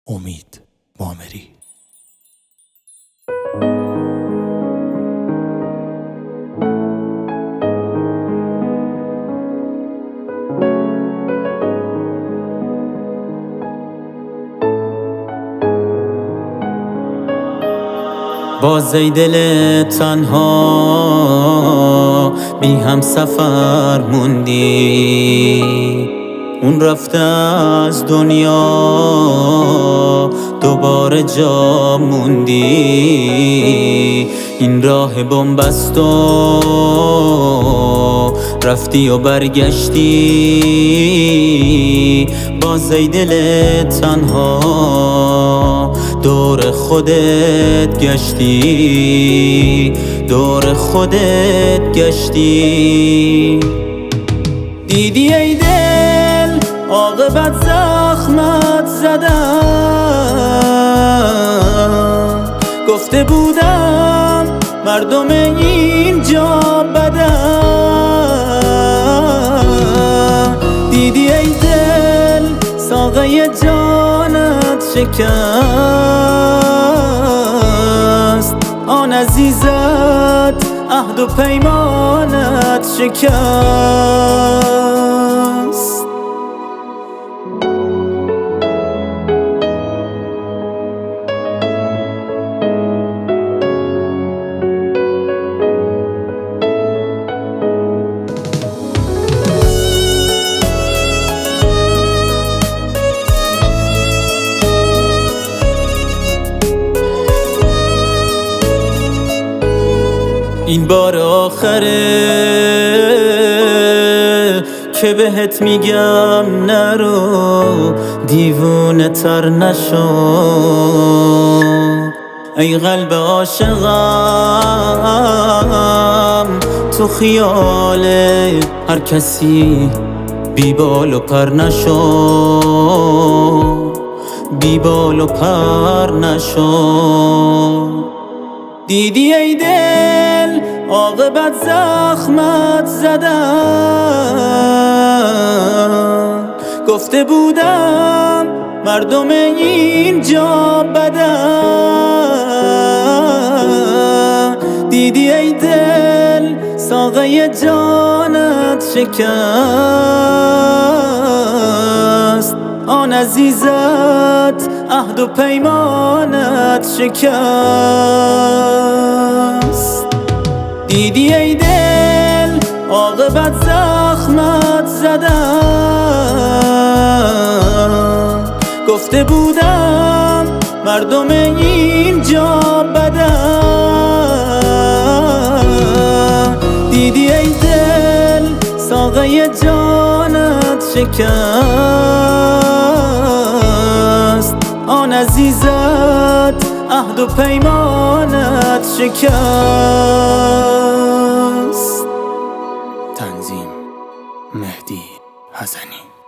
امید وامری. باز ای دل تنها بی هم سفر موندی، اون رفته از دنیا دوباره جا موندی. این راه بن‌بست و رفتی و برگشتی، باز ای دل تنها دور خودت گشتی، دور خودت گشتی. دیدی ای دل عاقبت زخمت زدن، گفته بودم مردم اینجا بدن. دیدی ای دل ساقه جانت شکست، آن عزیزت عهد و پیمانت شکست. این بار آخره که بهت میگم نرو، دیوونه تر نشو. ای قلب عاشقم تو خیال هر کسی بی بال و پر نشو، بی بال و پر نشو. دیدی ای دل عاقبت زخمت زدن، گفته بودم مردم اینجا بدن. دیدی ای دل ساقه جانت شکست، آن عزیزت عهد و پیمانت شکست. دیدی ای دل عاقبت زخمت زدن، گفته بودم مردم اینجا بدن. دیدی ای دل ساقه جانت شکست، آن عزیزت عهد و پیمانت شکست. تنظیم مهدی حسنی.